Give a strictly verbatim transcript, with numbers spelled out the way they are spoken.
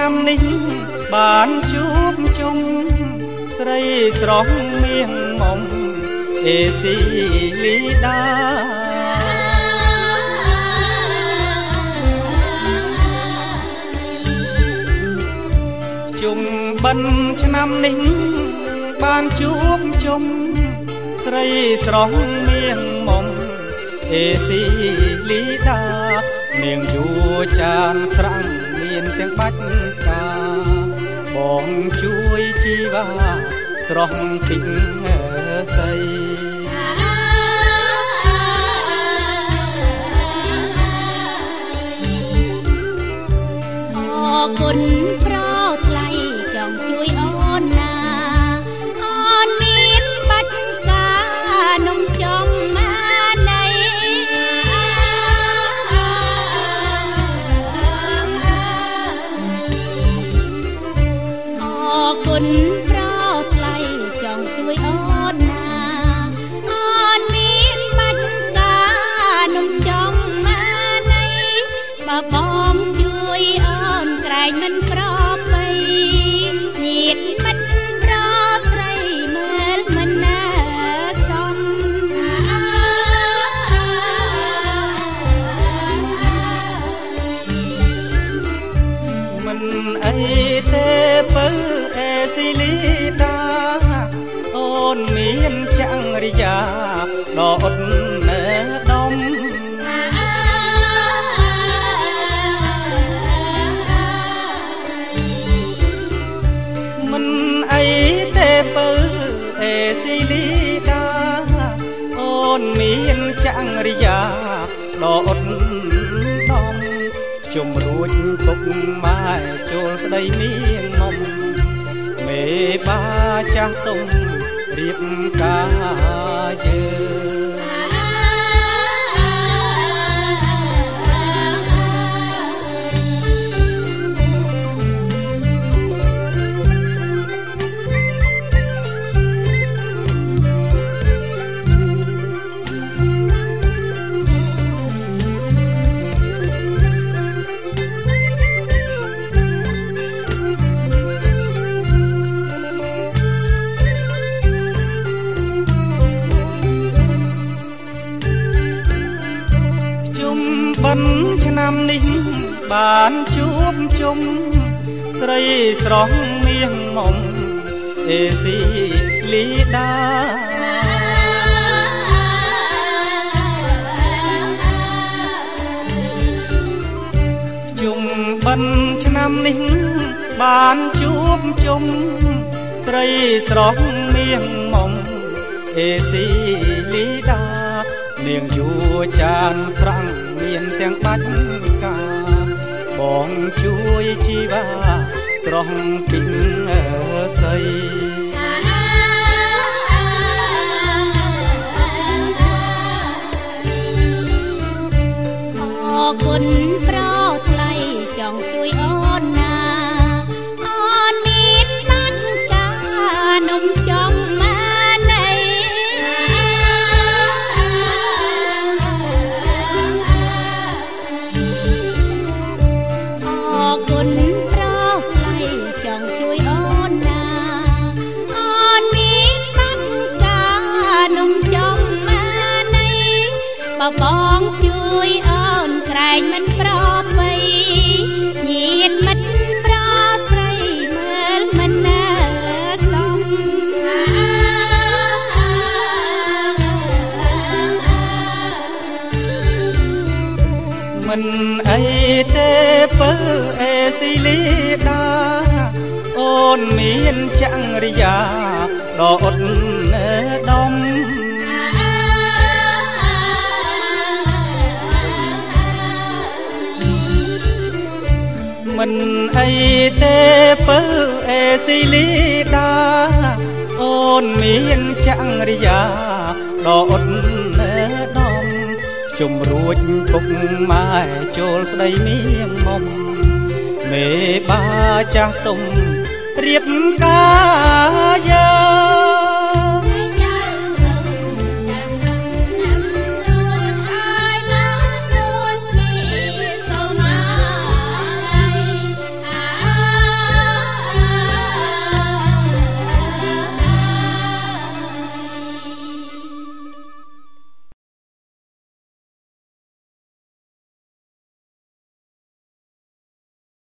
ឆ្នាំនេះបានជួបជុំស្រីស្រស់មៀងមុំអេស៊ីលីដាជុំបិណ្ឌឆ្នាំនេះបានជួបជុំស្រីស្រស់មៀងមុំអេស៊ីលីដានាងយួរចានស្រាំងមានទាំងបាច់កាបងជួយជីវ៉ាស្រស់តិចស័យអរគុណប្រថ្លៃចង់ជួយអូនណាអូនមានបាច់ការនំចំម៉ាណៃអរគុណប្រថ្លៃចង់ជួយអូនណាអូនមានបាច់ការនំចំម៉ាណៃបើបងជួយអូនក្រែងមិនប្របីញាតមិត្តប្រស្រីមើលមិនណាសមមិនអីទេបើអេស៊ីលីដាអូនមានចង្រិយាដ៏អត់ណែដំមិនអីទេបើអេស៊ីលីដាអូនមានចង្រិយាដ៏អត់ដំជុំរួចពុកម៉ែចូលស្ដីមៀងមុំមេបាចាស់ទុំរៀបការយើងបិណ្ឌឆ្នាំនេះបានជួបជុំស្រីស្រស់មៀងមុំអេស៊ីលីដាជុំបិណ្ឌឆ្នាំនេះបានជួបជុំស្រីស្រស់មៀងមុំអេស៊ីលីដានាងយួរចានស្រាំងមានទាំងបាច់កាបងជួយជីវ៉ាស្រស់ពីស័យអរគុណប្រថ្លៃចង់ជួយអូនណាអូនមានបាច់ការនំចំម៉ាណៃគុណប្រថ្លៃចង់ជួយអូនណាអូនមានបាច់ការនំចំម៉ាណៃបើបងជួយអូនក្រែងមិនប្របីញាតមិត្តប្រស្រីមើលមិនណាសមមិនអីទេបើអេស៊ីលីដាអូនមានចង្រិយាដ៏អត់ណែដំមិនអីទេបើអេស៊ីលីដាអូនមានចង្រិយាដ៏អត់ណែដំជុំរួចពុកម៉ែចូលស្ដីមៀងមុំមេបាចាស់ទុំរៀបការយើ